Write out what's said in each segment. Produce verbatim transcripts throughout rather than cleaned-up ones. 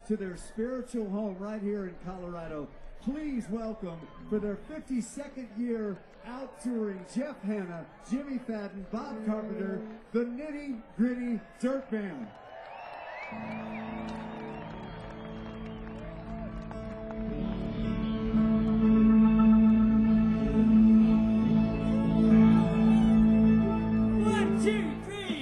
to their spiritual home right here in Colorado. Please welcome, for their fifty-second year out touring, Jeff Hanna, Jimmy Fadden, Bob Carpenter, the Nitty Gritty Dirt Band. One, two, three.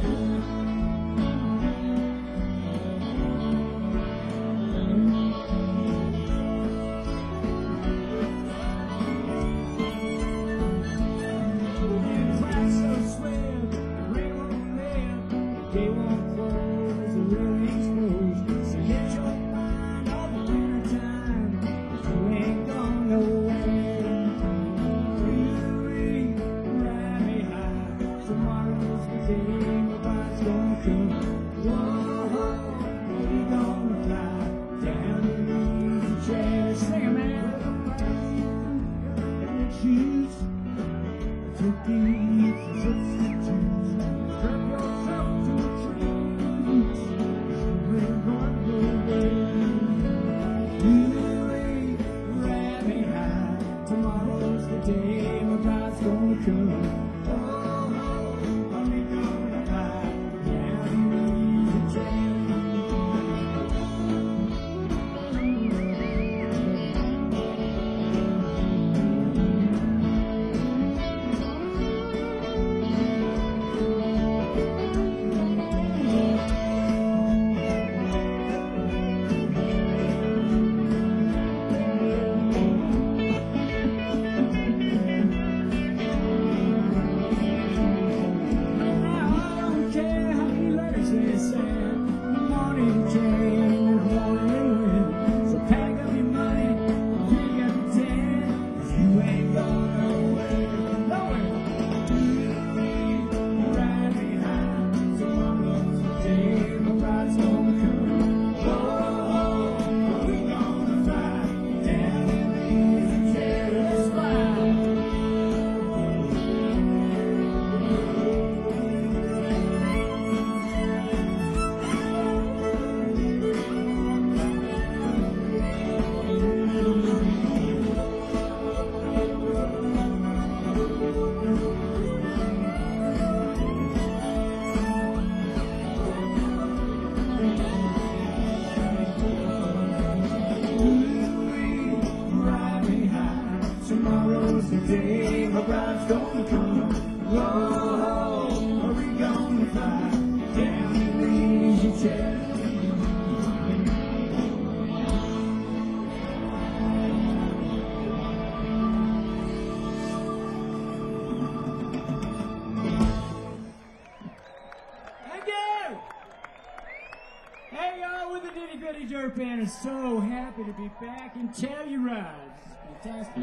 Dirt Band is so happy to be back in Telluride. It's fantastic.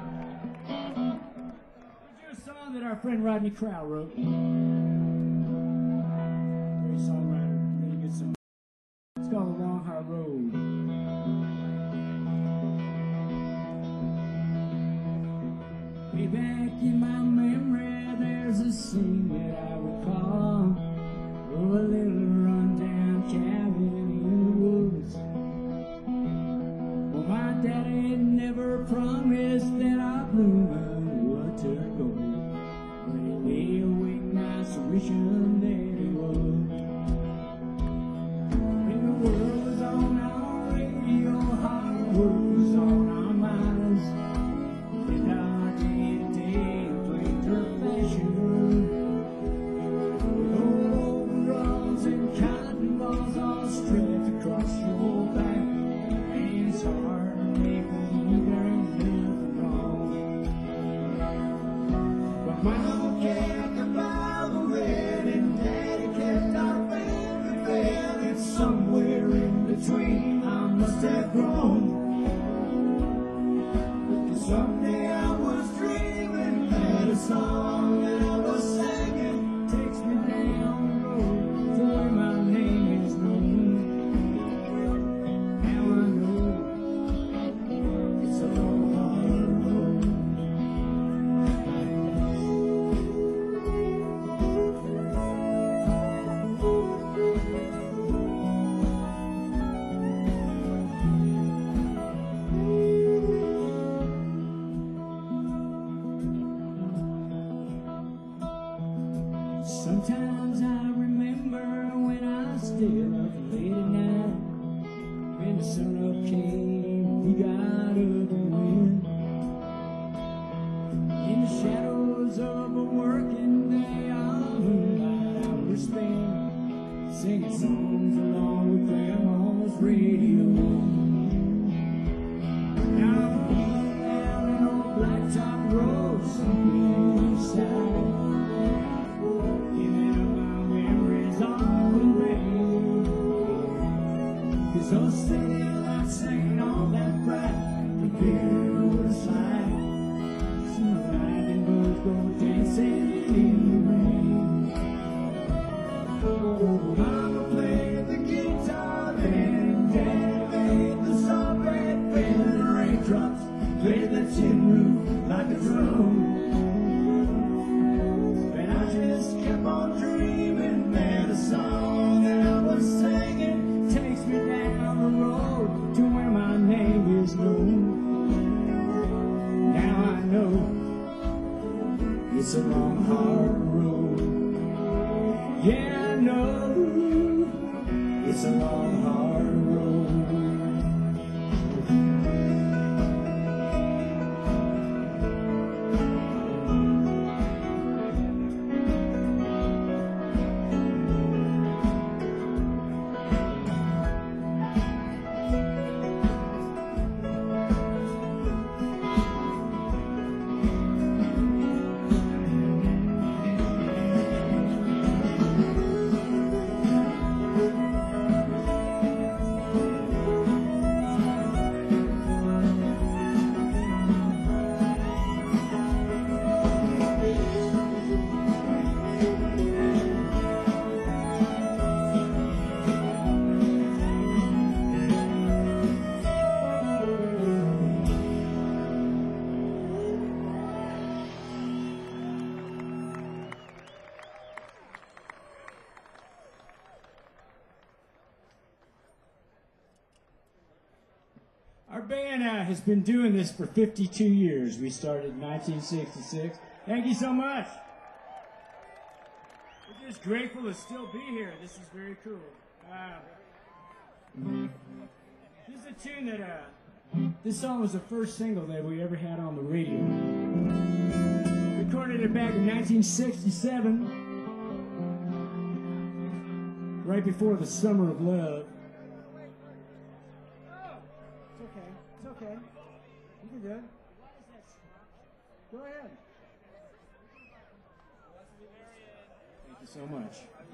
Here's a song that our friend Rodney Crowell wrote. Great songwriter, really good song. It's called A Long Hard Road. Way back in my memory, there's a scene that I recall. Oh, a little rundown cabin in the woods. Well, my daddy never promised that our blue moon would turn gold, but he lay awake nights wishing that it would. When the world was on our radio, Hollywood was on our minds, and our day-to-day played her fashion. Overalls and cotton balls all stretched across your back, and it's hard to make believe there ain't nothing wrong. But Mama kept the Bible read and Daddy kept our family fed, and somewhere in between I must have grown. And someday I was dreaming that a song that I was singing takes me down the road to where my name is known. Now I know it's a long, hard road. the sun up came, we got up and went. In the shadows of a working day, all moonlight I was spent, singing songs along with Grandma's radio. Now I'm walking down an old blacktop road, somewhere inside, giving up my memories all the way. Cause those city lights ain't all that bright compared to what it's like. See the lightning bugs go dancing in the rain. Oh, Mama played the guitar and Dad made the sawbread, faded the raindrops, played the tin roof like a drum. And I just kept on dreaming that a song that I was singing takes me down the road to where my name is known. Now I know it's a long, hard road. Yeah, I know it's a long, hard road. Our band uh, has been doing this for fifty-two years. We started in nineteen sixty-six. Thank you so much. We're just grateful to still be here. This is very cool. Uh, this is a tune that, uh, this song was the first single that we ever had on the radio. Recorded it back in nineteen sixty-seven, right before the Summer of Love. Okay. You can do it. Go ahead. Thank you so much.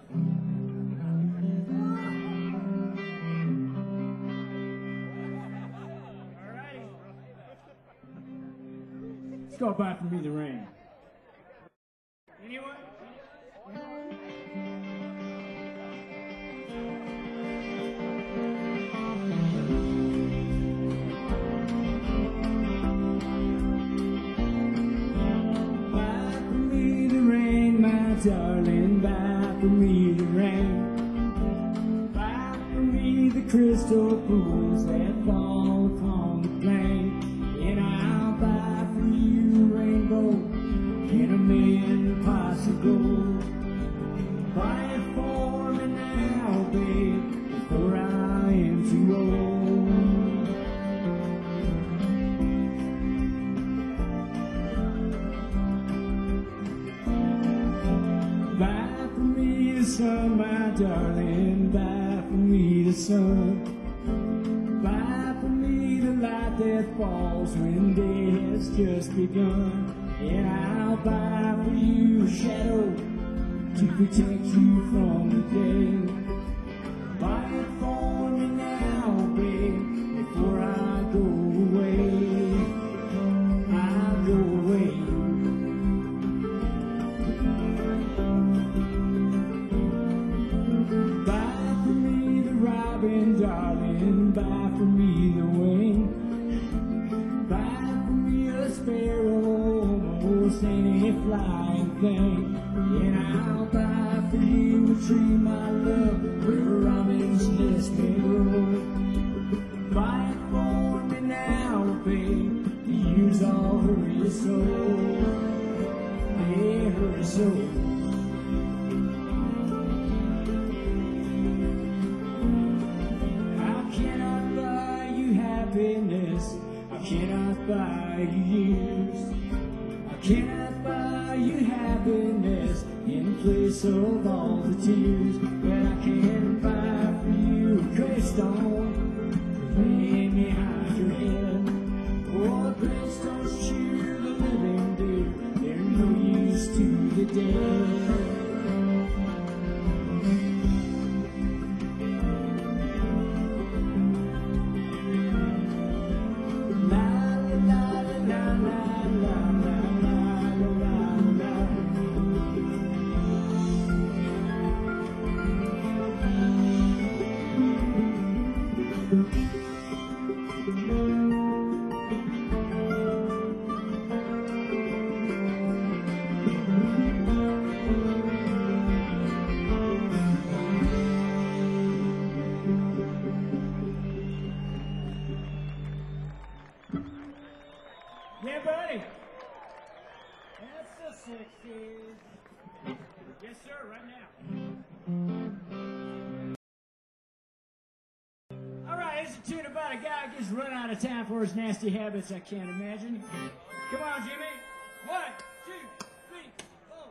Alrighty. Let's go Buy For Me the Rain. Anyone? Darling, buy for me the rain. Buy for me the crystal pools that fall upon the plain. And I'll buy for you a rainbow in a million pots of gold. Buy it for me now, babe, before I am too old. Buy for me the sun, my darling, buy for me the sun. Buy for me the light that falls when day has just begun. And I'll buy for you a shadow to protect you from the day. Buy it for me now, babe, before I go away. I'll go away. Darling, buy for me the wing. Buy for me a sparrow, almost any flying thing. And I'll buy for you a tree, my love, where a robin's nest may grow. Buy it for me now, babe, to use all her soul. Yeah, her soul. Cannot love happiness. I cannot buy you years. I cannot buy you happiness in place of all the tears. But I can buy for you a gravestone, lay me hide your head. Oh, gravestones cheer the living, dear. They're no use to the dead. Yeah, buddy. That's the sixties. Yes, sir, right now. All right, it's a tune about a guy who gets run out of town for his nasty habits I can't imagine. Come on, Jimmy. One, two, three, four.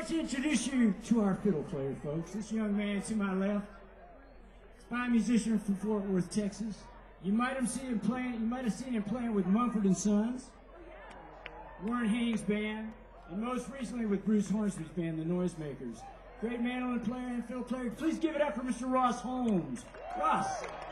to introduce you to our fiddle player, folks. This young man to my left, fine musician from Fort Worth, Texas. You might have seen him playing. You might have seen him playing with Mumford and Sons, Warren Haynes Band, and most recently with Bruce Hornsby's band, the Noisemakers. Great mandolin player and fiddle player. Please give it up for Mister Ross Holmes. Ross.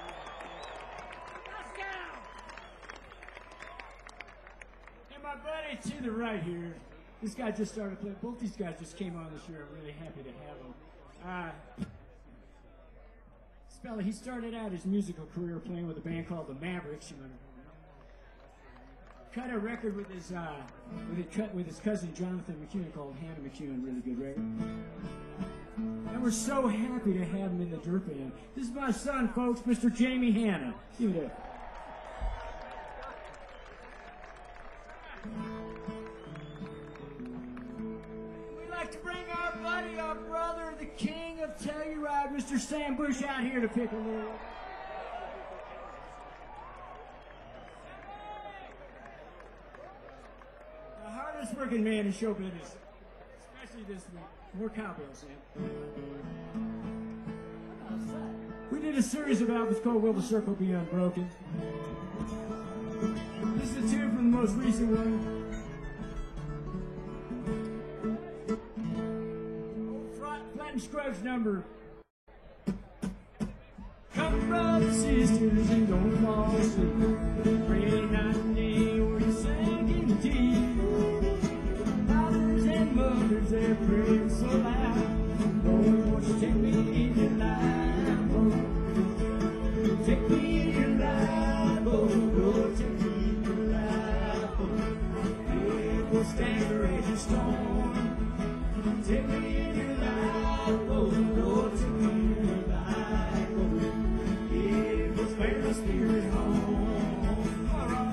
And my buddy to the right here. This guy just started playing. Both these guys just came on this year. I'm really happy to have them. Uh, this fella, he started out his musical career playing with a band called the Mavericks. You know, cut a record with his uh, with his, cut with his cousin Jonathan McEwen called Hannah McEwen. Really good record. And we're so happy to have him in the Dirt Band. This is my son, folks, Mister Jamie Hanna. Give it up. To bring our buddy, our brother, the king of Telluride, Mister Sam Bush, out here to pick a little. The hardest working man in show business, especially this week. More cowbells, Sam. We did a series of albums called Will the Circle Be Unbroken? This is a tune from the most recent one. Scruggs number. Come, brothers, sisters, and don't fall asleep. Pray night and day, or you sink in the deep. Fathers and mothers, they're praying so loud. Lord, won't you take me in your life? Oh, take me in your life. Oh, Lord, take me in your life. Oh, it will stand the raging storm. Take me in your life. Oh, Lord, take me in your life. Oh, it will spare the spirit home. All right.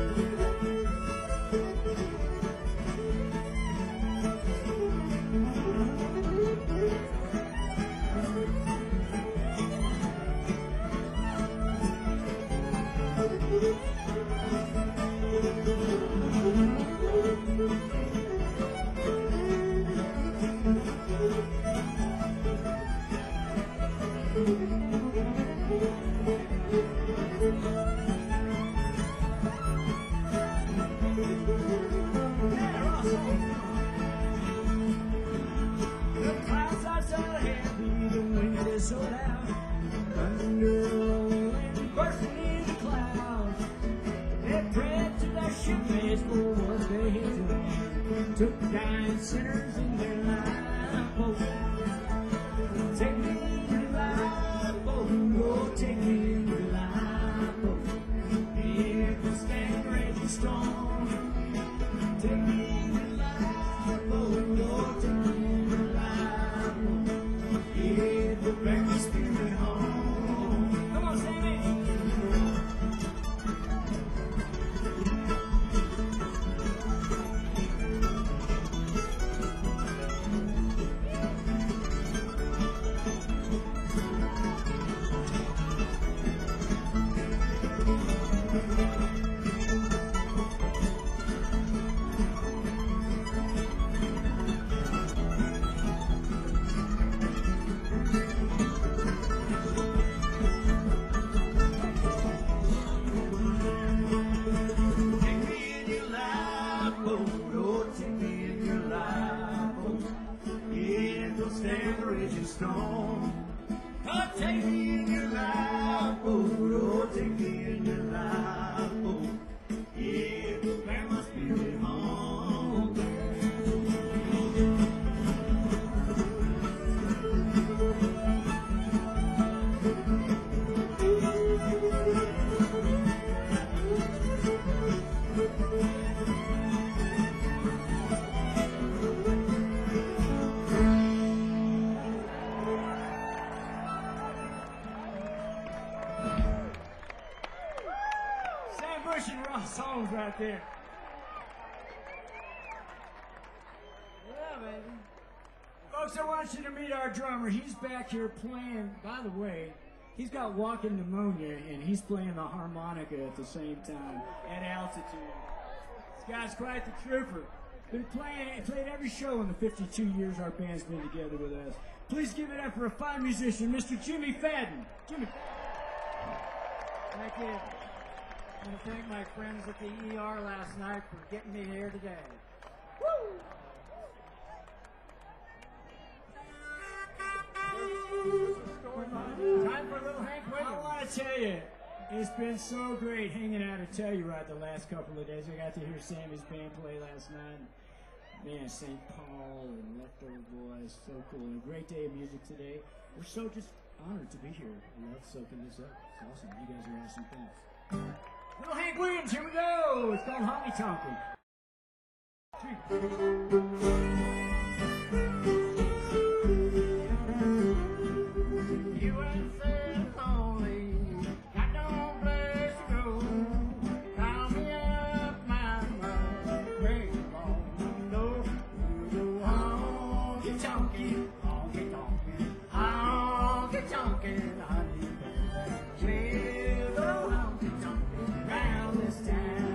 So loud, thunder rolling, bursting in the clouds. They prayed to their shipmates for what they had done. Took dying sinners in their life. Oh, take me in your life. Oh, Lord, take me in your life. Oh, it will stand raging storm. Take me in your life. Oh, Lord, take me in your life. Oh, it will bring the spirit home. Come on, Sammy. Stand the raging storm. God, take me in your life, oh Lord, take me in your life, oh yeah, bear my spirit home. Songs right there. Yeah, baby. Folks, I want you to meet our drummer. He's back here playing. By the way, he's got walking pneumonia, and he's playing the harmonica at the same time at altitude. This guy's quite the trooper. Been playing, played every show in the fifty-two years our band's been together with us. Please give it up for a fine musician, Mister Jimmy Fadden. Jimmy. Thank you. I want to thank my friends at the E R last night for getting me here today. Woo! Time for a little Hank Williams. I want to tell you, it's been so great hanging out at Telluride the last couple of days. I got to hear Sammy's band play last night. Man, Saint Paul and Leftover Boys, so cool. And a great day of music today. We're so just honored to be here. I love soaking this up. It's awesome. You guys are awesome. Thanks. Little Hank Williams, here we go. It's called Honky Tonkin'. You ain't so lonely, got no place to go. Call me up, mama, bring it on. No, you go honky tonkin', honky tonkin', honky tonkin', honey. We'll go honky tonkin' round this town.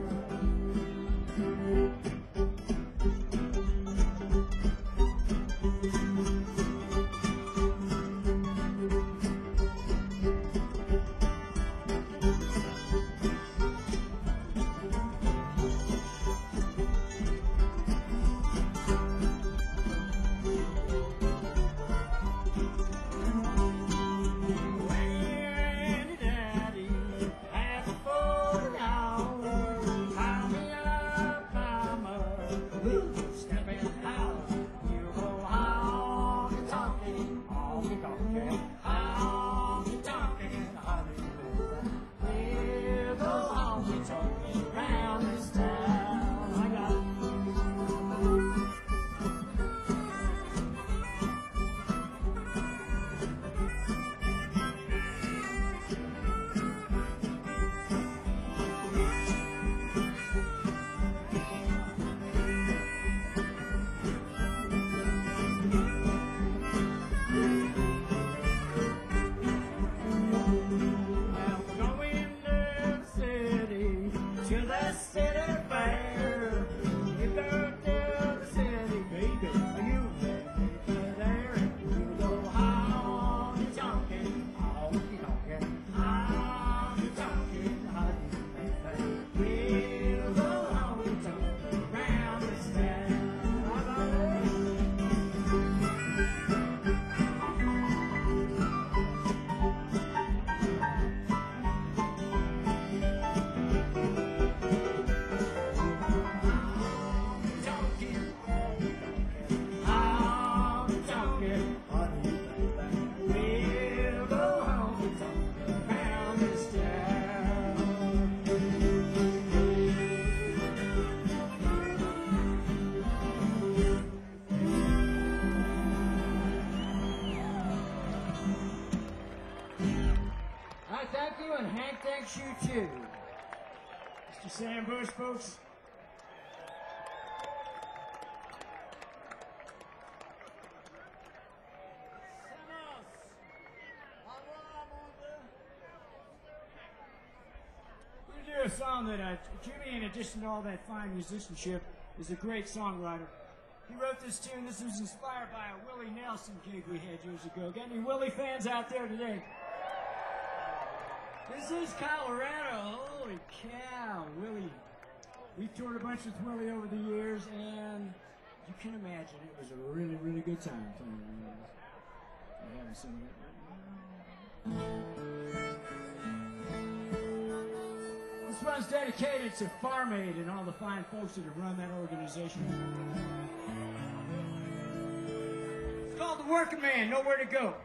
Thank you, and Hank thanks you too. Mister Sam Bush, folks. We're going to do a song that uh, Jimmy, in addition to all that fine musicianship, is a great songwriter. He wrote this tune. This was inspired by a Willie Nelson gig we had years ago. Got any Willie fans out there today? This is Colorado. Holy cow, Willie. We've toured a bunch with Willie over the years, and you can imagine it was a really, really good time playing with Willie. I haven't seen it. This one's dedicated to Farm Aid and all the fine folks that have run that organization. It's called The Working Man, Nowhere to Go.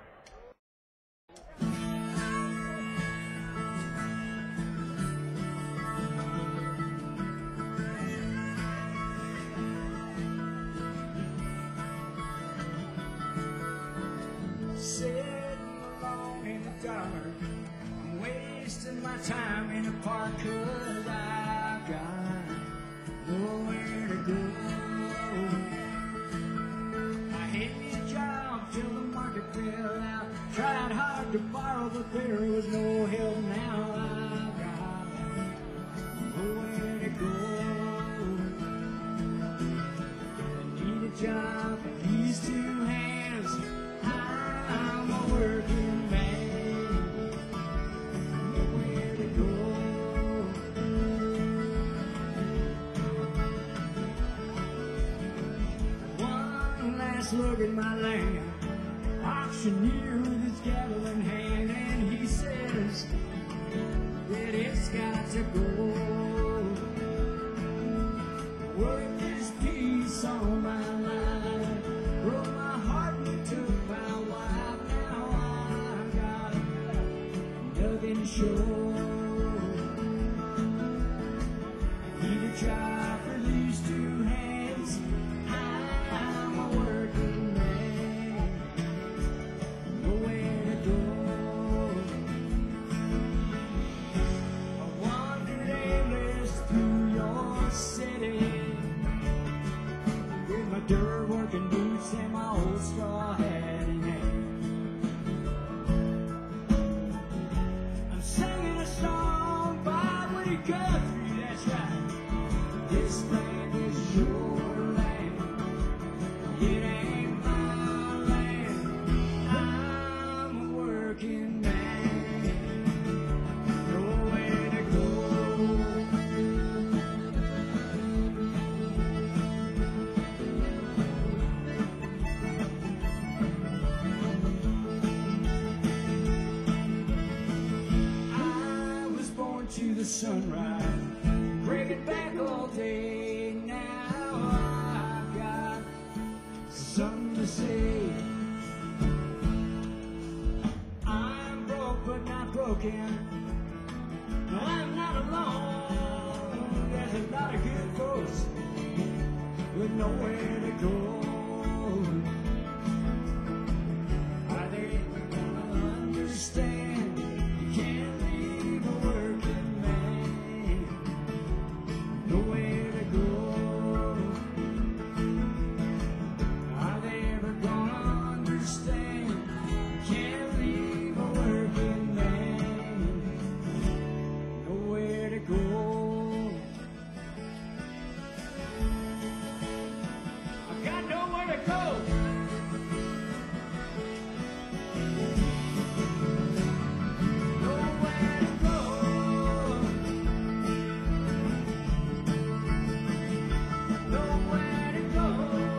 Sitting alone in the dark, I'm wasting my time in the park, 'cause I've got nowhere to go. I hate me a job till the market fell out. Tried hard to borrow, but there was no help now. I've got nowhere to go. last look at my land. Auctioneer with his gavel in hand, and he says that it's got to go. Work this piece on my life, broke my heart and took my wife. Now I've got nothing to show. I need to try for these two hands. I'm a working man, nowhere to go. I wandered aimless through your city with my dirt working boots and my old straw hat in hand. I'm singing a song by Woody Guthrie, that's right. This land is your land, it ain't my land. I'm a working man, nowhere to go. I was born to the sunrise, breaking back all day. Now I've got something to say. I'm broke but not broken. No, I'm not alone. There's a lot of good folks with nowhere to go. Are they gonna understand? You can't leave a working man, nowhere to go. Are they ever gonna understand? Can't leave a working man, nowhere to go. I've got nowhere to go. Nowhere to go. Nowhere to go.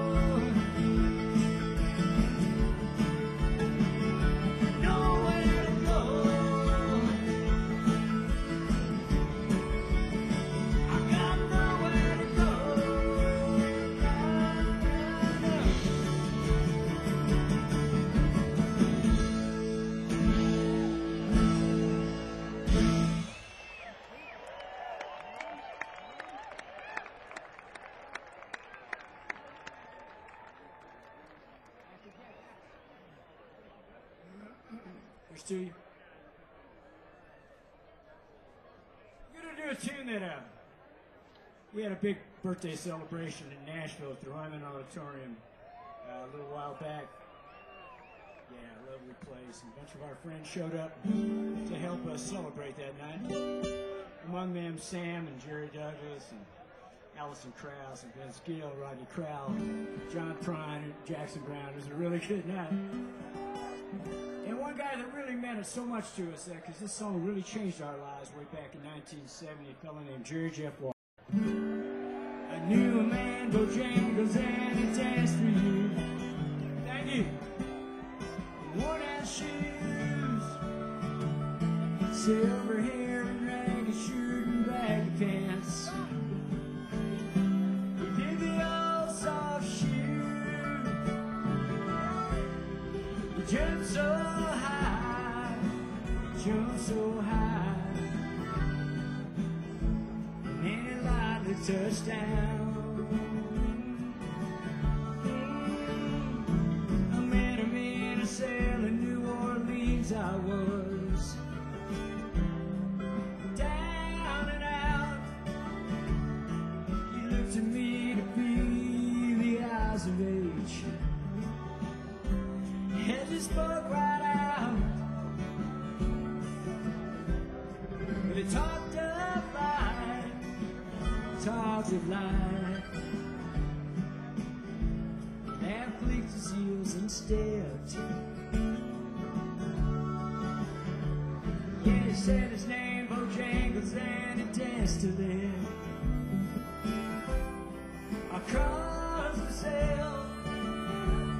Nowhere to go. I got nowhere to go. Here's to you. I'm gonna do a tune that uh, we had a big birthday celebration in Nashville at the Ryman Auditorium uh, a little while back. Yeah, lovely place. And a bunch of our friends showed up to help us celebrate that night. Among them, Sam and Jerry Douglas and Allison Krauss and Vince Gill, Rodney Crowell, John Prine, and Jackson Brown. It was a really good night. And one guy that really meant it so much to us, because this song really changed our lives way back in nineteen seventy, a fellow named Jerry Jeff Walker. I knew a man, Bojangles, and he danced for you. Thank you. Worn out shoes, silver hair and ragged shirt and baggy pants. He did the old soft shoe. He jumped so high, jumped so high, and then he lightly touched down. I met him in a cell in New Orleans. I was down and out. He looked at me to feel the eyes of age, and he spoke right out. But he talked of life, talked of life. And flicked his heels and stepped. Yeah, he said his name, Bojangles, and he danced to them across the cell.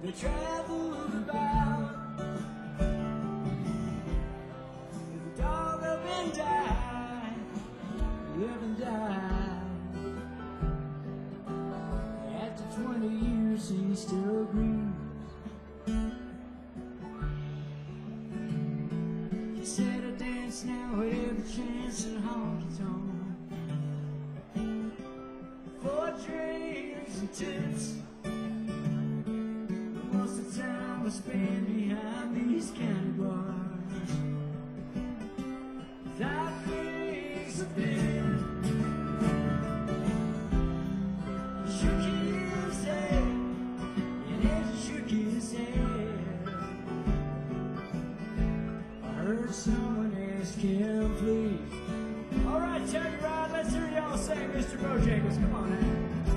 they traveled about. The dog up and died, live and died. After twenty years, he still grieves. He said, I dance now at every chance and honky tonk. For drinks and tips. Most of the time I spend behind these county bars. That things have been. He shook his head, and as he shook his head, I heard someone ask him, please. All right, Telluride, let's hear y'all sing, Mister Bojangles. Come on now.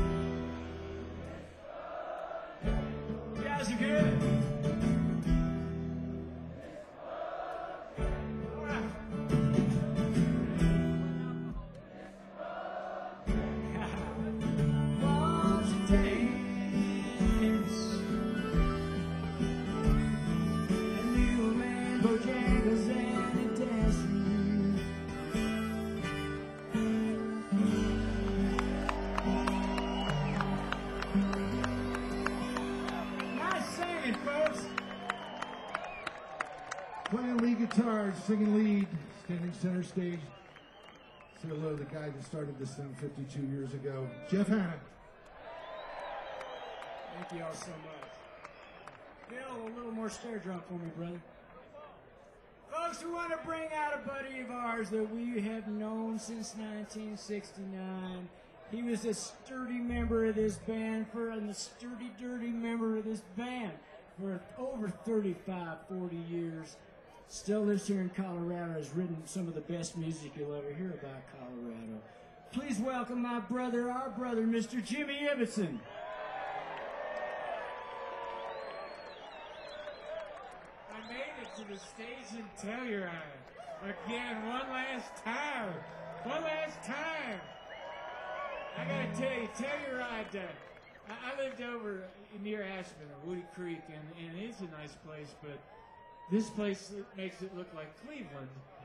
You guys are good. All right. Won't you dance? And you a man, Bojangles, and a dancing. Nice singing, folks. Playing lead guitars, singing lead, standing center stage. Say hello to the guy that started this thing fifty-two years ago, Jeff Hanna. Thank you all so much. Bill, a little more snare drum for me, brother. Folks, we want to bring out a buddy of ours that we have known since nineteen sixty-nine. He was a sturdy member of this band for, and a sturdy, dirty member of this band for over thirty-five, forty years. Still lives here in Colorado, has written some of the best music you'll ever hear about Colorado. Please welcome my brother, our brother, Mister Jimmy Ibbotson. I made it to the stage in Telluride. Again, one last time. One last time. I gotta tell you, Telluride, uh, I, I lived over near Asheville, Woody Creek, and, and it's a nice place, but this place makes it look like Cleveland.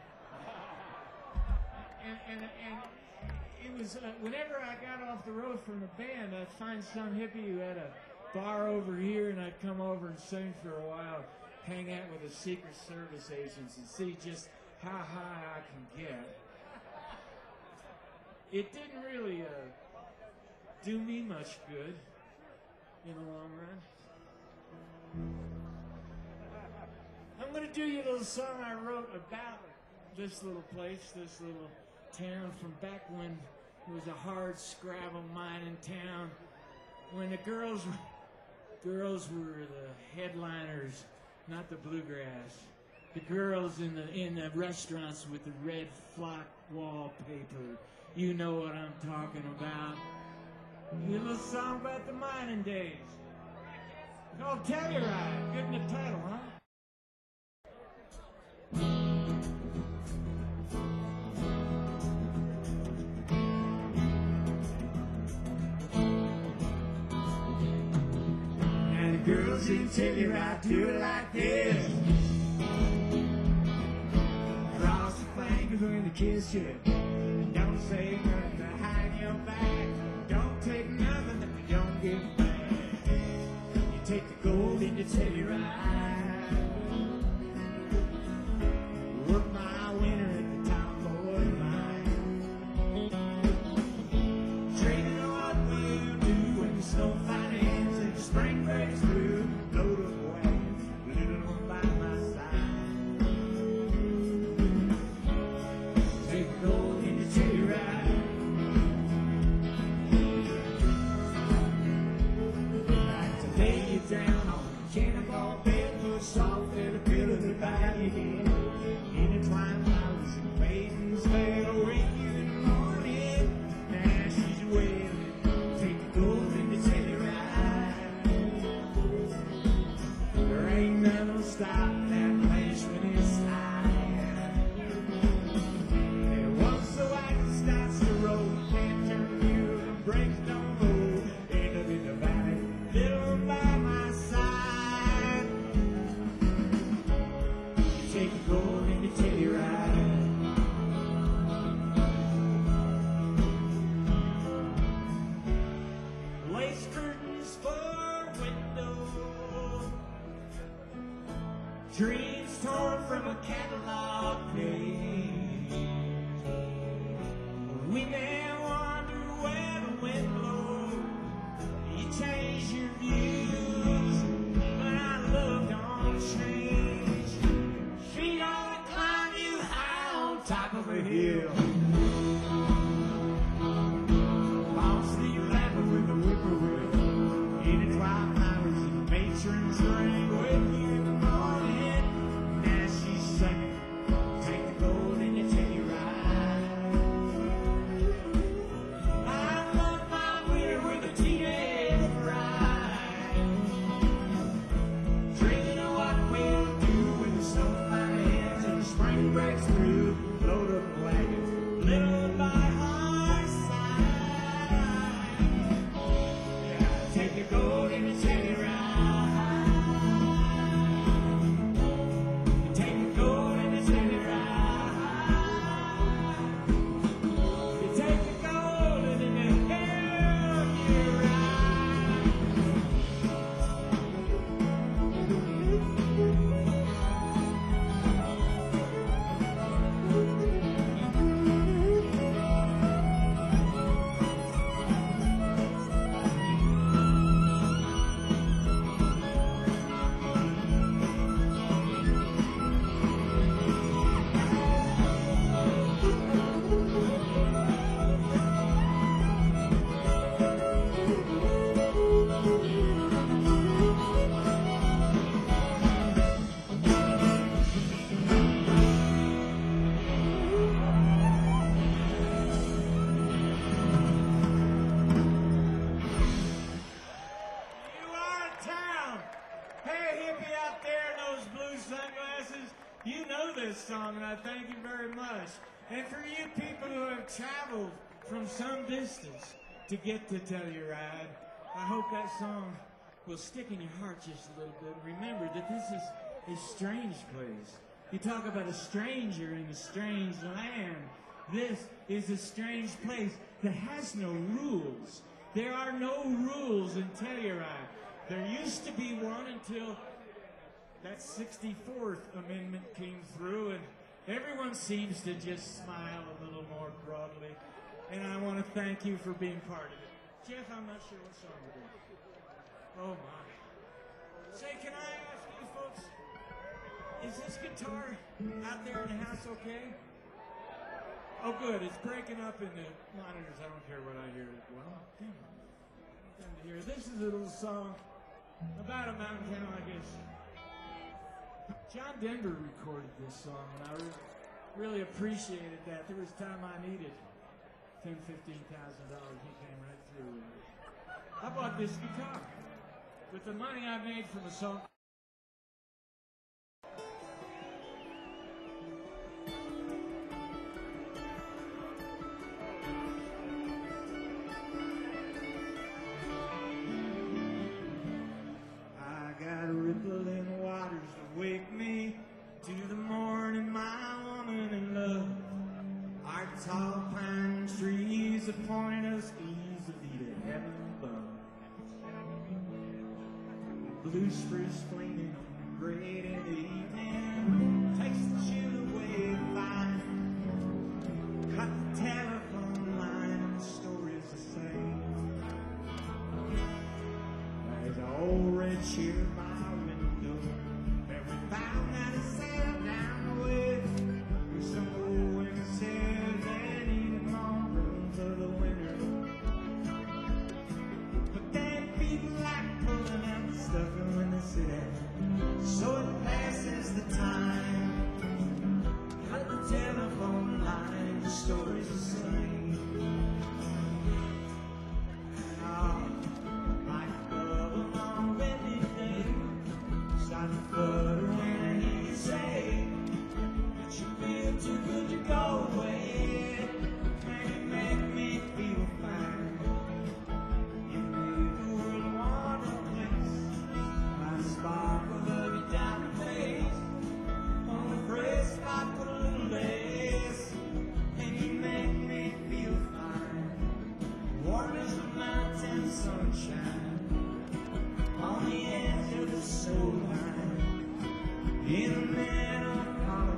and, and, and it was, uh, whenever I got off the road from the band, I'd find some hippie who had a bar over here, and I'd come over and sing for a while, hang out with the Secret Service agents and see just how high I can get. It didn't really uh, do me much good in the long run. I'm going to do you a little song I wrote about this little place, this little town from back when it was a hard scrabble mining town, when the girls were, girls were the headliners, not the bluegrass. The girls in the in the restaurants with the red flock wallpaper. You know what I'm talking about. A little song about the mining days. Called Telluride. Good in the title, huh? And the girls in Telluride do it like this. Cross your fingers when they kiss you. Don't say nothing behind your back. Don't take nothing that you don't give back. You take the gold into Telluride. Work my winter at the top boy mine. Dreaming of what we'll do when the snow finally ends and the spring breaks through. Load up wagons, little one by my side. Take the gold into Telluride. Like to lay you down on a cannonball bed, put soft little pillow to bow your head. Intertwine flowers and maidens veil, ring you in the morning. Now she's wailing. Take the gold into Telluride. There ain't none will stop that place when it's high. And once the wagon starts to roll, can't turn the mule and brakes don't roll. End up in the valley, little by my side. dreams torn from a catalog page. We may wonder where the wind blows, you change your views, but our love don't change. She gonna climb you high on top of a hill. Sleep laughing with a whippoorwill. Intertwined flowers and matrons ring with you in the morning. Now she's singing, take the gold and you take it right. I love my winter with a teenage bride. Dreaming of what we'll do when the snow finally ends and the spring breaks through. Load up the wagon, little by heart side. Take the gold and you take it right. Take the gold and you take it right. You take the gold and then you held you song, and I thank you very much. And for you people who have traveled from some distance to get to Telluride, I hope that song will stick in your heart just a little bit. Remember that this is a strange place. You talk about a stranger in a strange land. This is a strange place that has no rules. There are no rules in Telluride. There used to be one until that sixty-fourth Amendment came through, and everyone seems to just smile a little more broadly. And I want to thank you for being part of it. Jeff, I'm not sure what song we're doing. Oh, my. Say, can I ask you folks, is this guitar out there in the house okay? Oh, good. It's breaking up in the monitors. I don't care what I hear. Well, damn. Here. This is a little song about a mountain town, I guess. John Denver recorded this song, and I re really appreciated that. There was a time I needed ten, fifteen thousand dollars. He came right through. I bought this guitar with the money I made from a song. I got rippling waters to wake me to the morning, my woman in love. Our tall pine trees that point us easily to heaven above. Blue spruce flaming on the great in the evening takes the chill away fine. Cut the telephone line and the story's the same. There's an old red chair by our window that we found that it sailed down the way. With some old women said they needed more room for the winter. But then people like pulling out the stuffing when they sit down. So it passes the time. Cut the telephone line, the story's the same. in a meadow of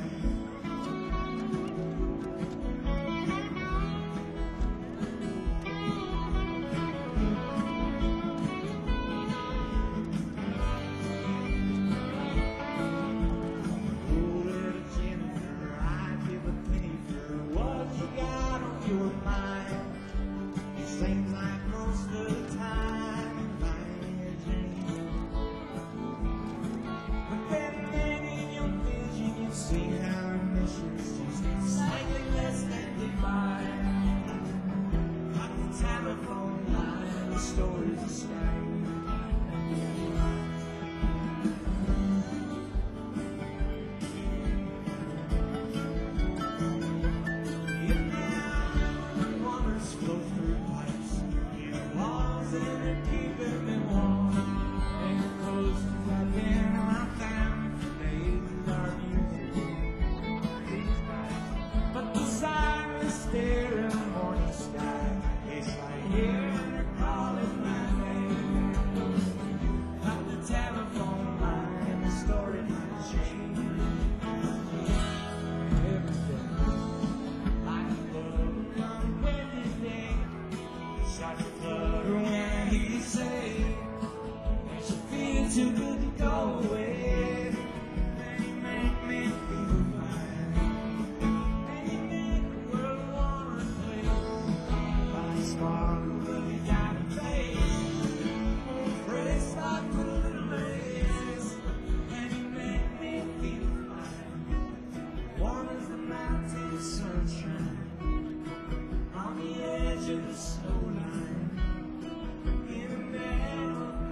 too good to go away. And you make me feel fine. And you make the world wanna play. By the sparkle of your diamond face, race like a little race. And you make me feel fine. Warm as the mountain sunshine on the edge of the snow line. In a meadow of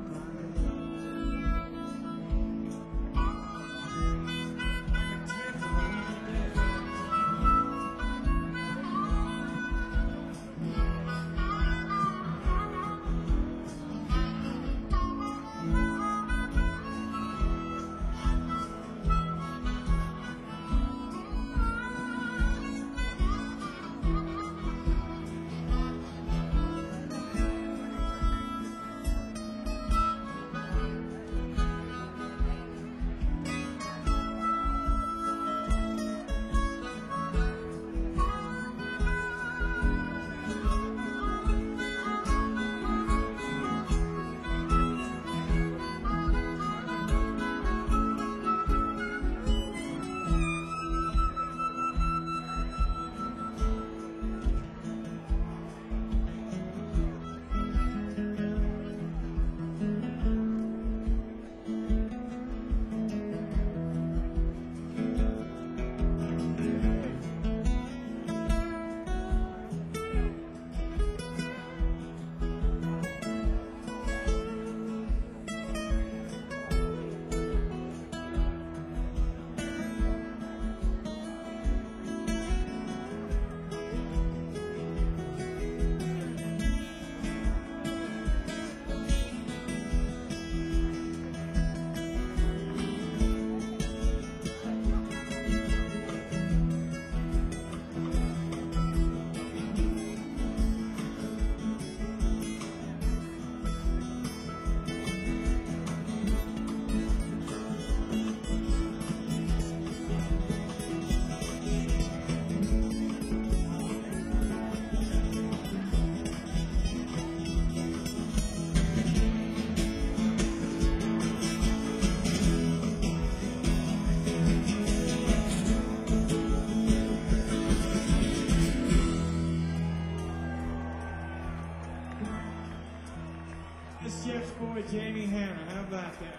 This Jeff's boy, Jamie Hanna. How about that?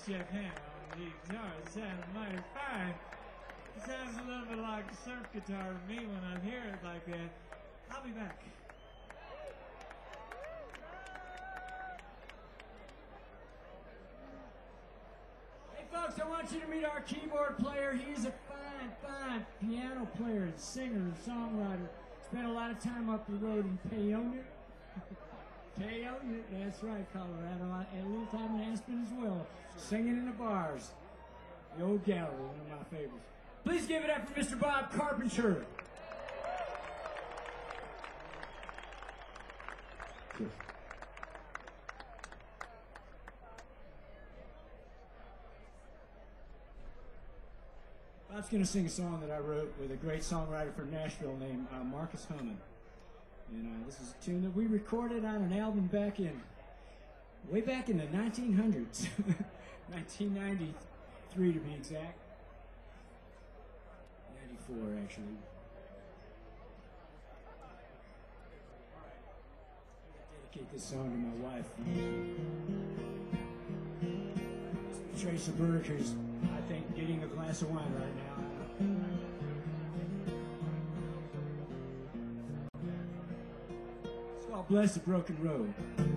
Jeff Hanna on the lead guitar. It sounds mighty fine. It sounds a little bit like surf guitar to me when I hear it like that. I'll be back. Hey folks, I want you to meet our keyboard player. He's a fine, fine piano player, singer, songwriter. Spent a lot of time up the road in Paonia. Paonia, that's right, Colorado. And a little time in Aspen as well. Singing in the bars. The old gallery, one of my favorites. Please give it up for Mister Bob Carpenter. Bob's going to sing a song that I wrote with a great songwriter from Nashville named uh, Marcus Hummon. And uh, this is a tune that we recorded on an album back in, way back in the nineteen hundreds. nineteen ninety-three to be exact. ninety-four actually. I dedicate this song to my wife. Tracy Burke, who's, I think, getting a glass of wine right now. It's called Bless the Broken Road.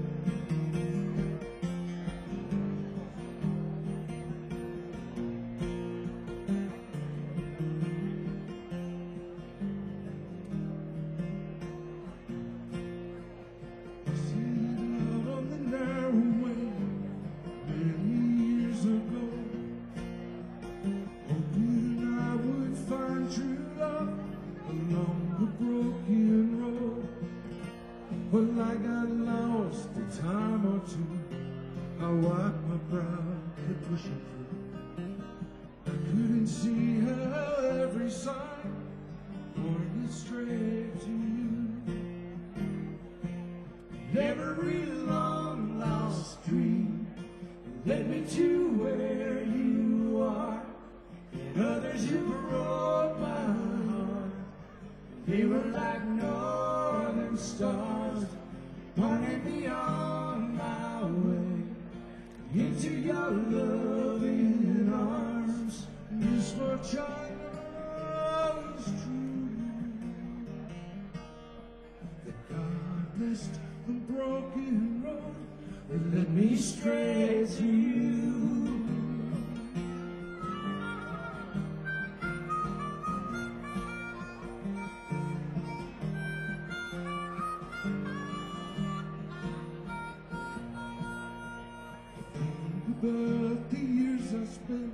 But the years I spent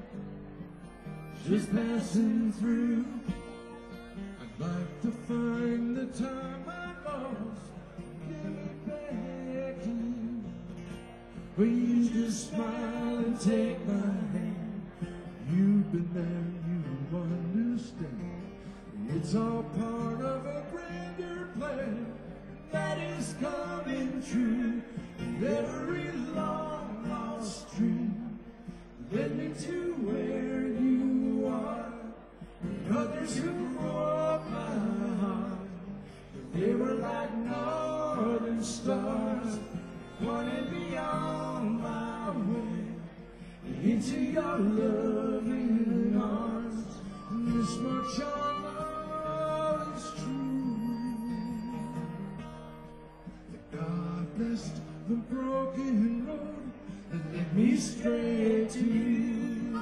just passing through, I'd like to find the time I lost, give it back to you. But you just smile and take my hand. You've been there, you understand. It's all part of a grander plan that is coming true. Every long lost dream led me to where you are. And others who broke my heart, they were like northern stars, pointing beyond my way into your loving arms. And this much I know is true, that God blessed the broken road that led me straight to you.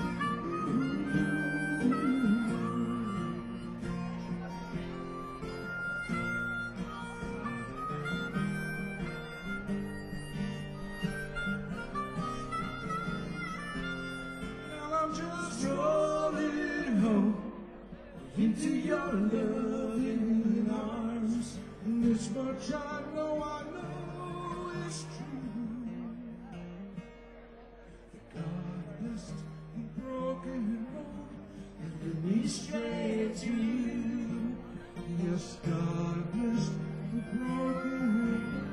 Now I'm just rolling home into your loving arms. And this much I know, I know is true. The God blessed the broken road and led me straight to you. Yes, God blessed the broken road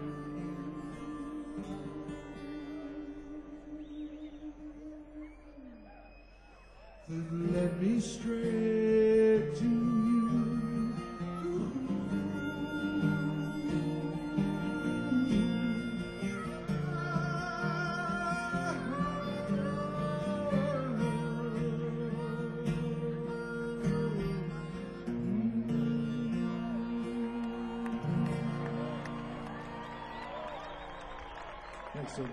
that led me straight to you. awesome.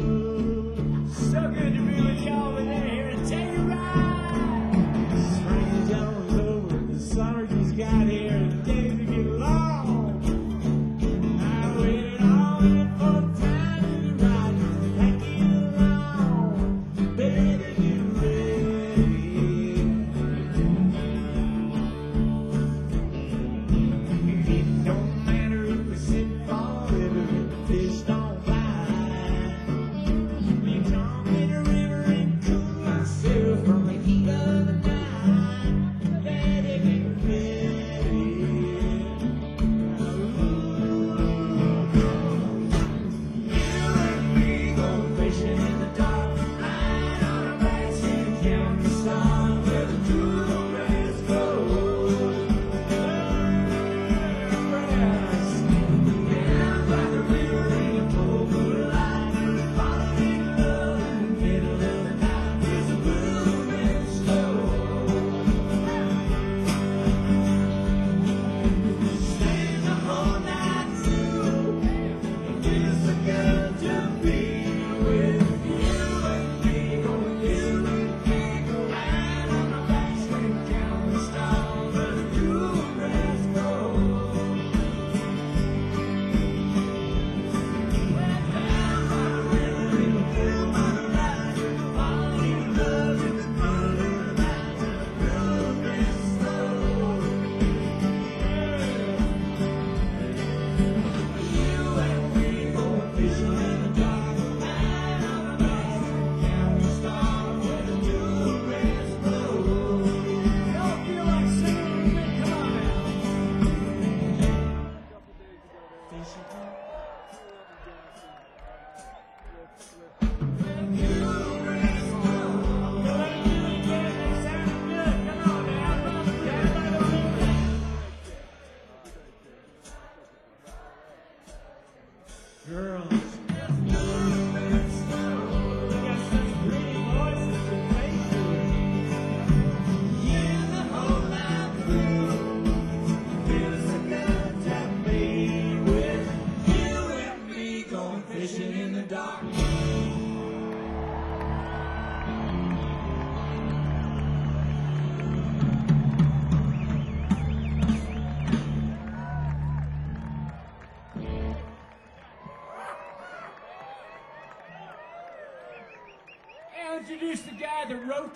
So good to be with y'all today here at Telluride.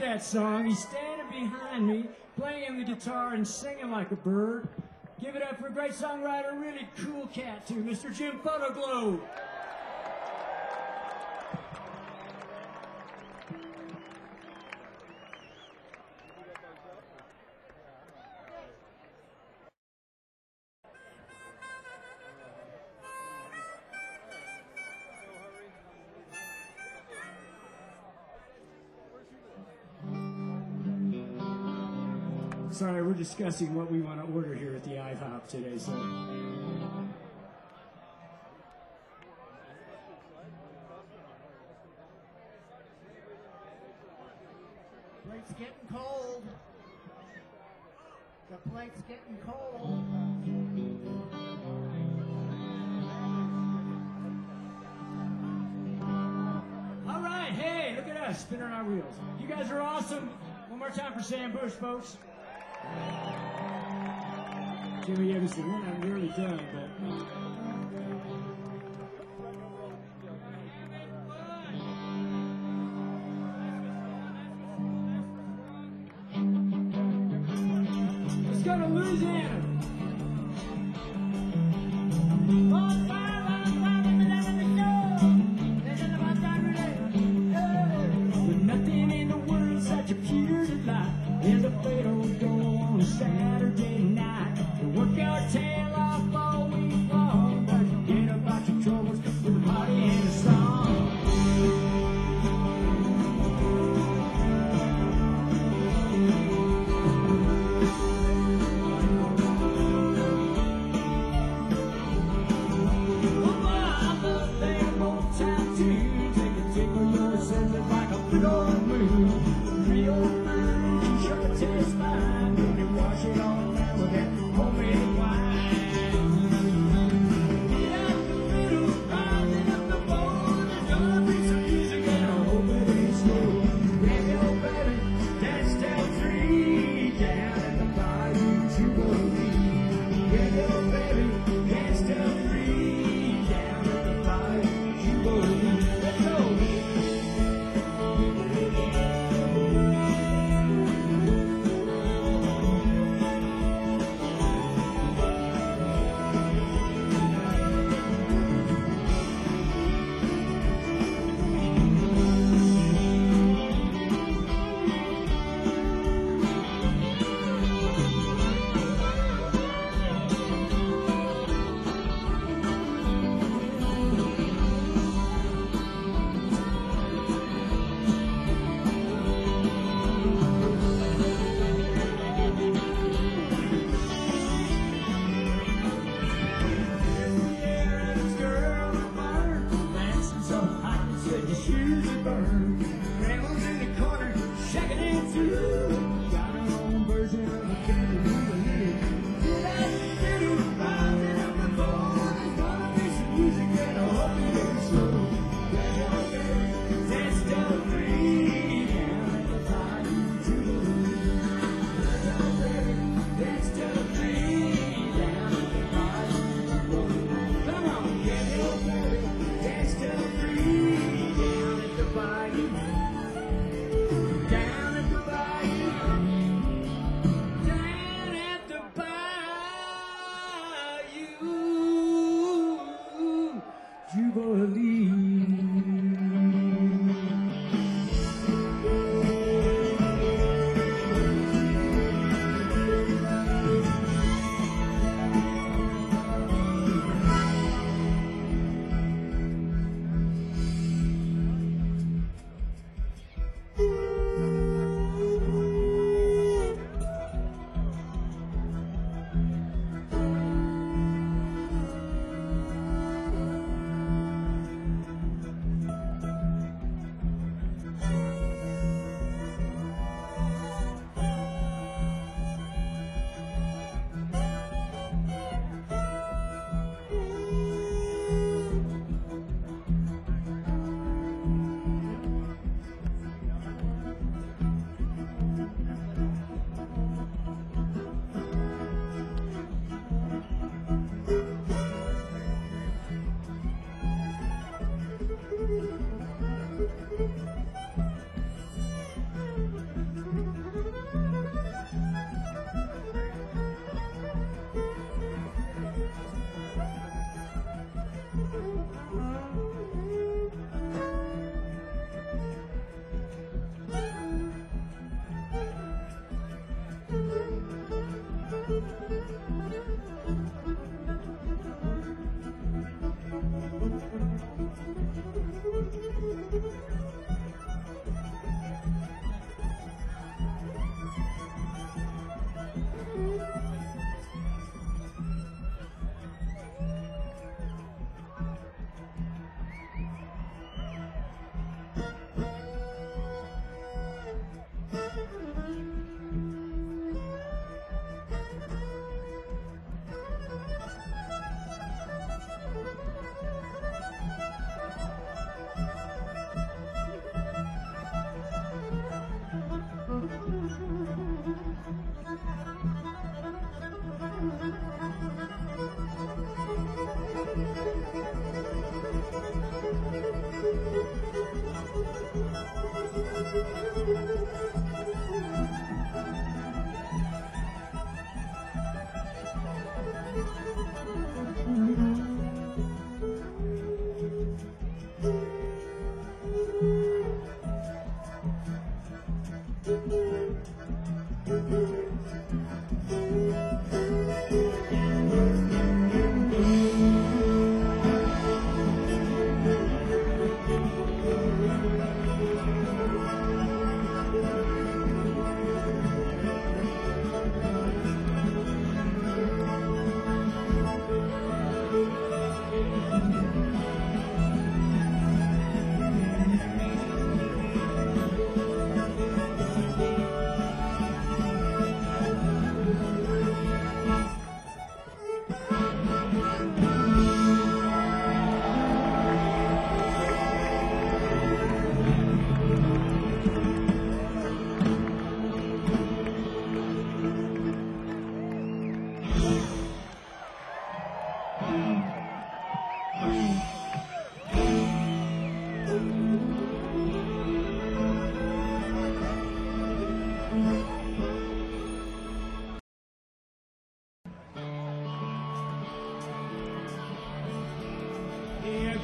that song. He's standing behind me, playing the guitar and singing like a bird. Give it up for a great songwriter, really cool cat too, Mister Jim Photoglow. Sorry, we're discussing what we want to order here at the IHOP today, so. Plate's getting cold. The plate's getting cold. All right, hey, look at us spinning our wheels. You guys are awesome. One more time for Sam Bush, folks. Jimmy Evison, we're not nearly done, but. Let's go to Louisiana. With nothing in the world such a pure delight as a fatal go on a Saturday night. You work your tail off all week long, but you forget about your troubles with a party and a song. Oh, boy, I love them old time tunes. They can tickle your senses like a big old moon. Real birds, you sure taste fine when you wash it all down with that homemade wine.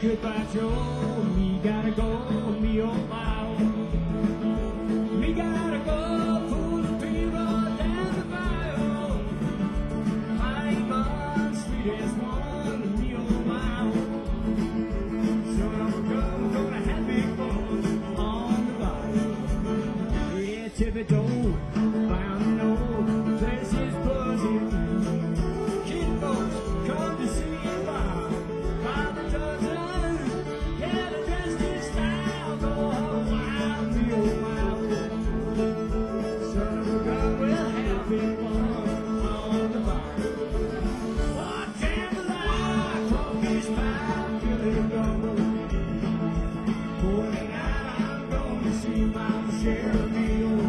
goodbye, Joe. Me gotta go, me oh my oh. Me gotta go, full of people down the bayou. I'm on sweet as one, me oh my oh. So I'm gonna, gonna have big fun on the bayou. Yeah, Thibodeau, bound to know, place is buzzing. Kid folks come to see you by, by the dozen. Yeah, the dressed in style, go all wild, me oh wild. Son of a gun, we'll have big fun on the bayou. Oh, jambalaya, crawfish pie, Billy Gumbo. Morning night, I'm gonna see my share of meal.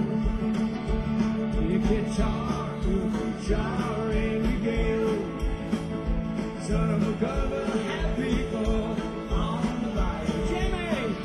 Guitar, guitar, and Miguel. Son of a gun, but happy people on the bayou. Jimmy!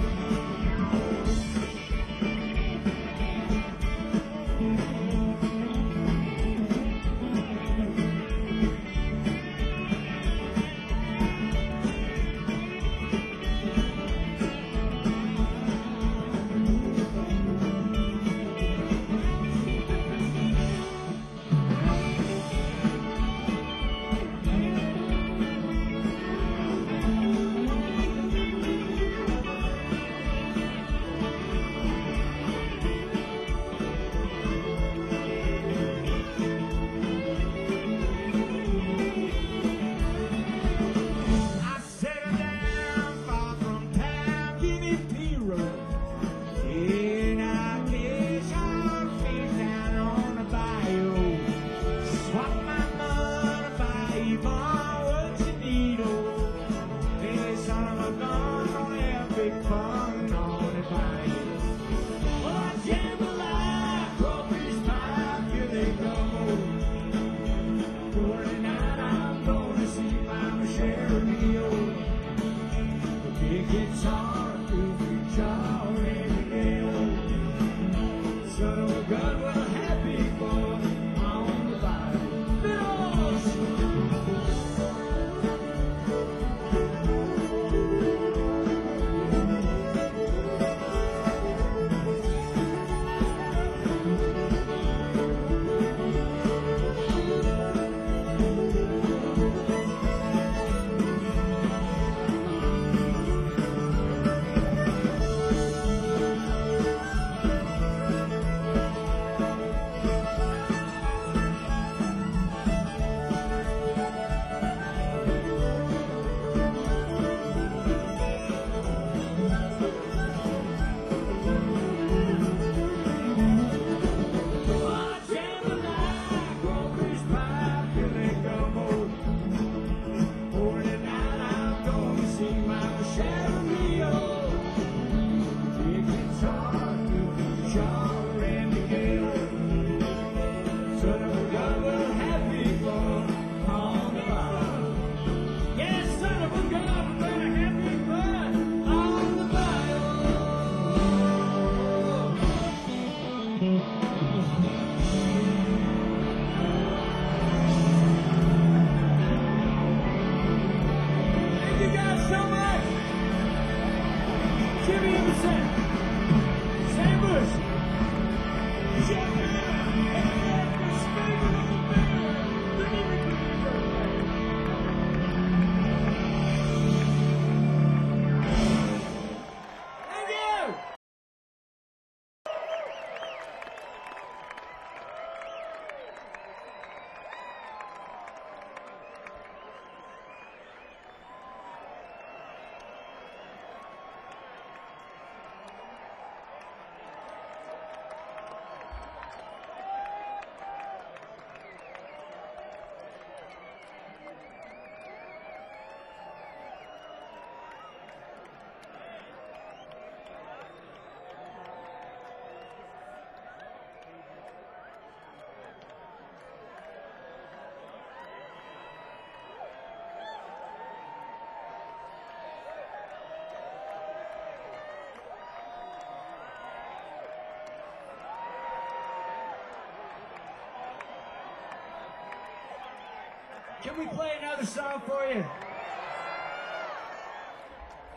Can we play another song for you?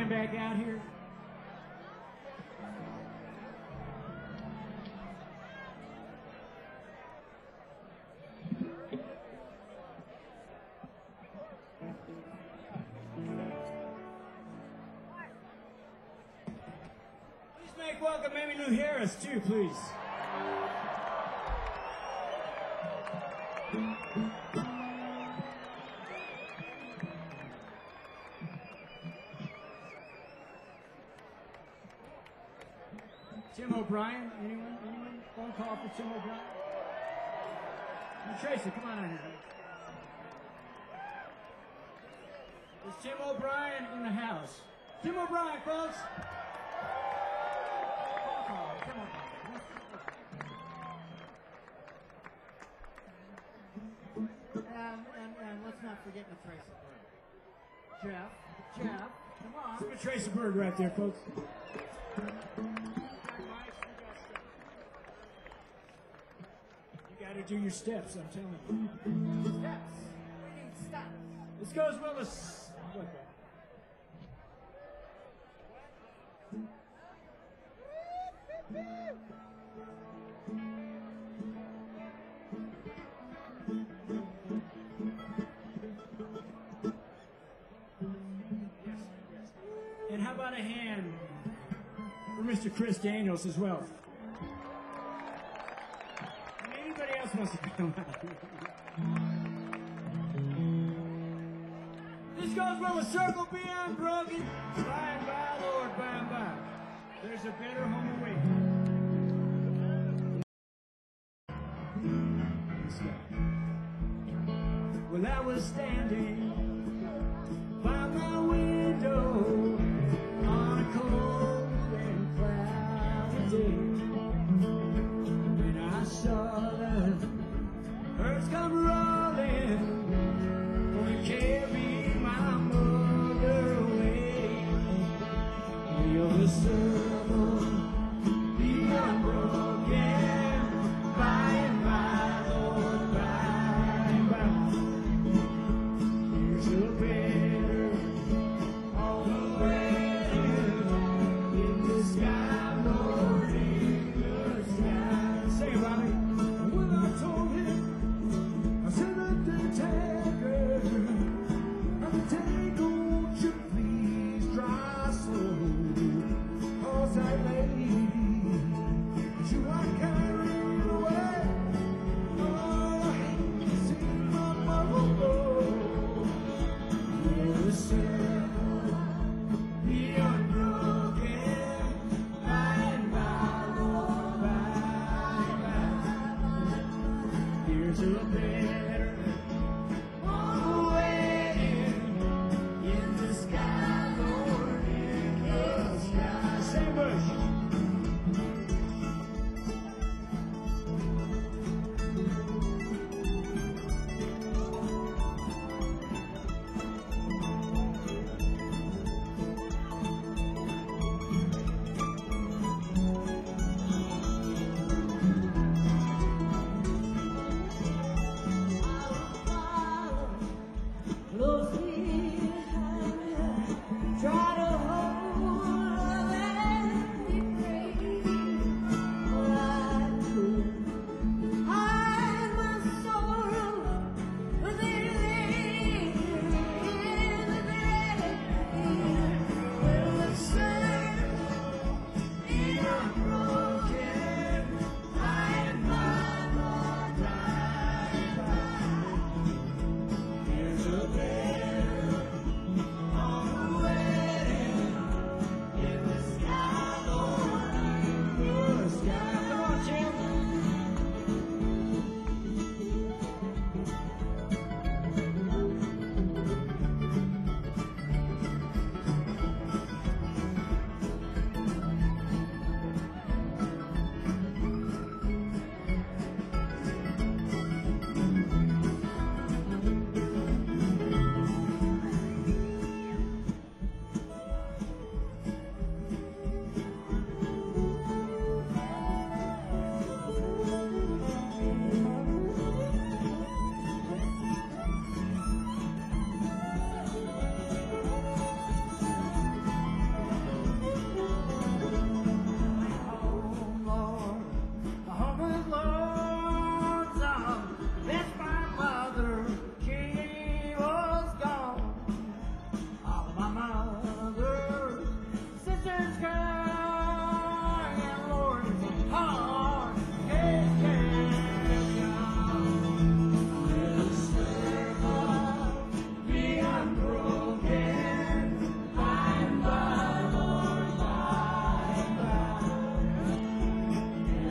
band back out here? Please make welcome Amy Lou Harris, too, please. Tim O'Brien, anyone? Anyone? Phone call for Tim O'Brien? And Tracy, come on in here. Is Tim O'Brien in the house? Tim O'Brien, folks! Phone call, Tim O'Brien. And, and, and let's not forget the Tracy Bird. Jeff, Jeff, come on. It's Tracy Bird right there, folks. You gotta do your steps, I'm telling you. Steps. We need steps. This goes well as... Look at And how about a hand for Mister Chris Daniels as well? And anybody else wants to come out? This goes well with Circle B Unbroken. By and by, Lord, by and by. There's a better home awaiting. Well, I was standing by my window on a cold and cloudy day when I saw the birds come rolling, gonna carry my mother away. You're the circle, be unbroken, by and by, Lord, by and by. There's a better on the way in the sky, Lord, in the sky. Say it, Robbie. When I told him, I said, Undertaker, Undertaker, won't you please drive slow?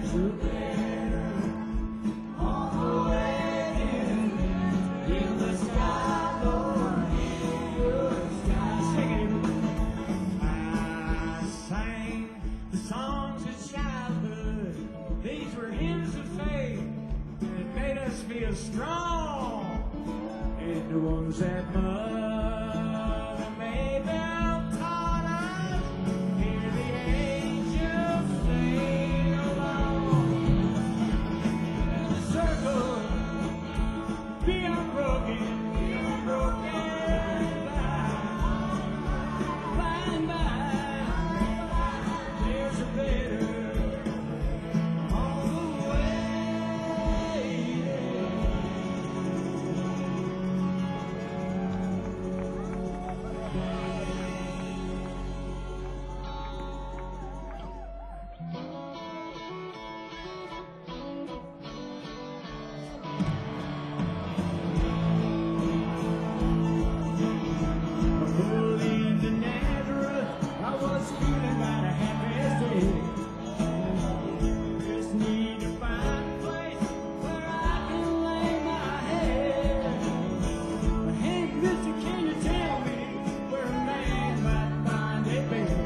there's a better on the way. In the sky, Lord, in the sky. Sing it. I sang the songs of childhood. These were hymns of faith that made us feel strong. And the ones that Mother Maybell taught us, hear the angels sing along. The circle, be unbroken, be unbroken by and by. There's a better on the way. Pulled into Nazareth, I was feeling mighty happy as day. Just need to find a place where I can lay my head. Hey, mister, can you tell me where a man might find a bed?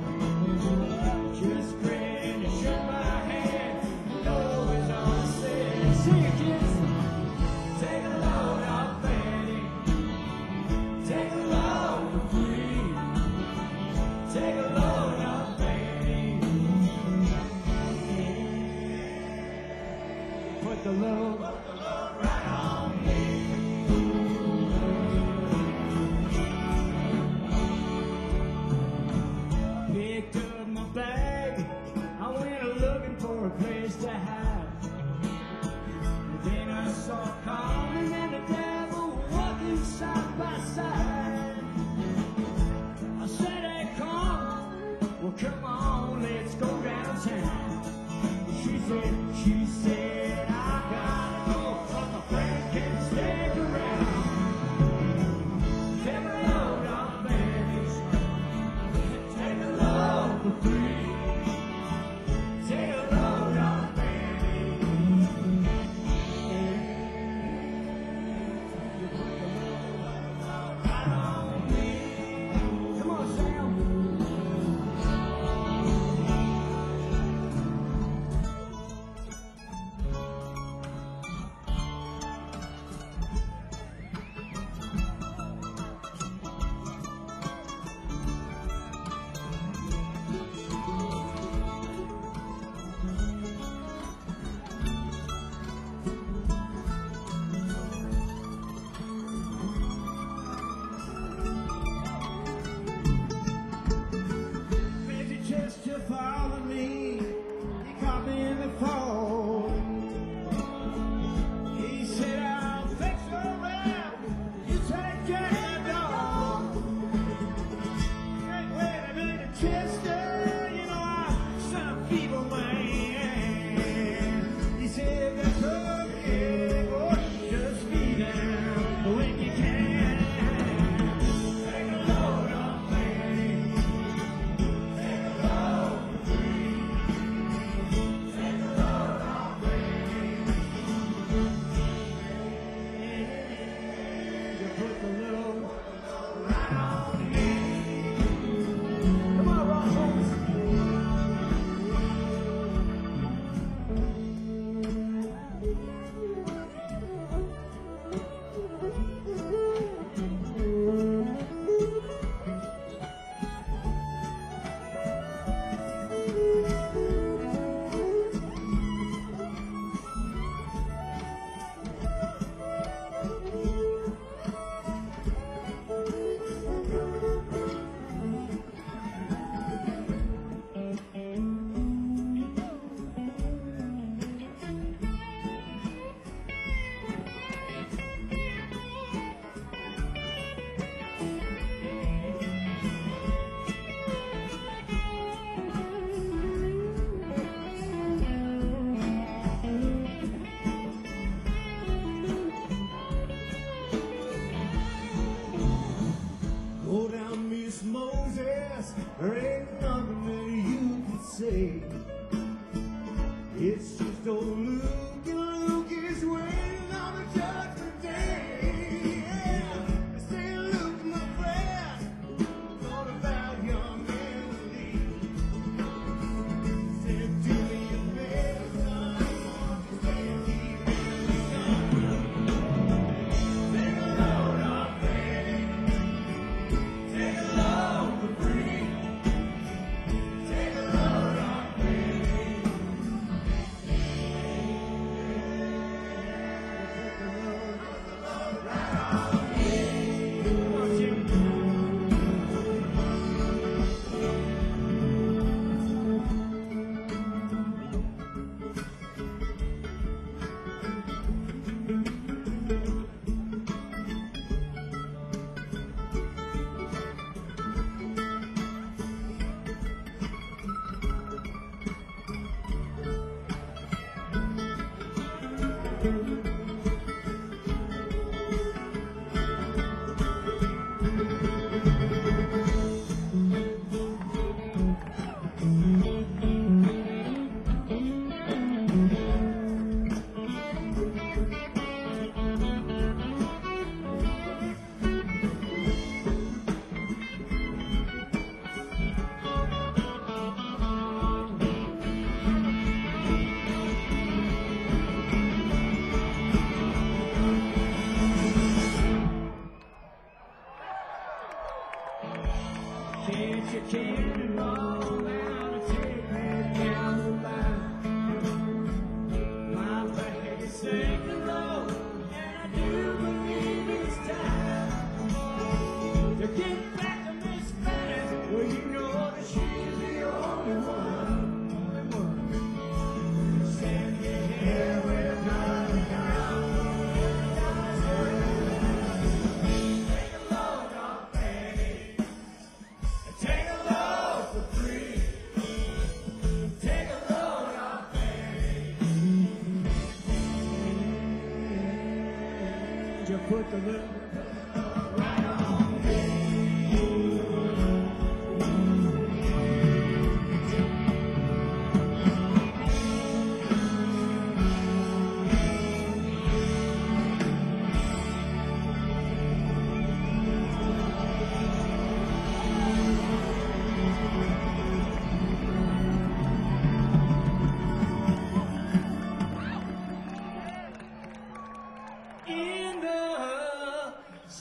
Just grinned and shook my hand, know it's all I said. Sing it, kids. Take a load off Fanny. Take a load for free. Take a load off Fanny. Put the load, put the load right on me. Picked up my bag. I went looking for a place to hide. Then I saw Carmen and the devil walking side by side. I said, hey, Carmen, well, come on, let's go downtown. She said, she said, I gotta go It's just old Luke, and Luke is waiting on the judgment day. Yeah, say Luke, my friend, thought about young Emily. Said, do me a favor, son, said he really gone. Take a load off Freddie, take a load for free, take a load off Freddie. Can't you cannonball out and take me down the line? My back is sinking low, and I do believe it's time to get back to Miss Fanny. Well, you know that she's the only one, only one. Send me here with nothing down. Take a load off Fanny. Take a load for free. Take a load off Fanny. You put the load right on me. In the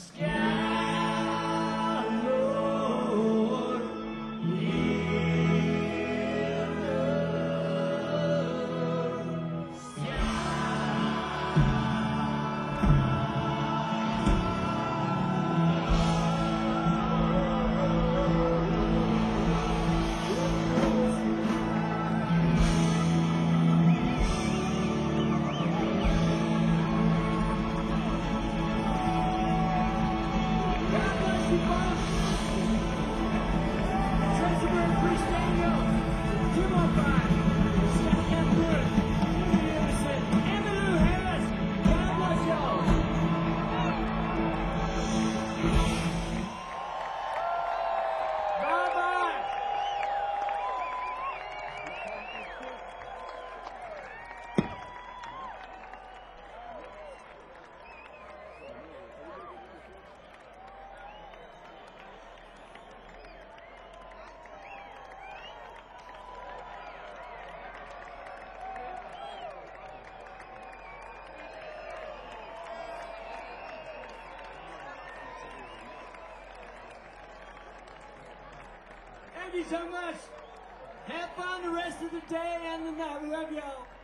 sky, Lord, in the Thank you so much. Have fun the rest of the day and the night. We love y'all.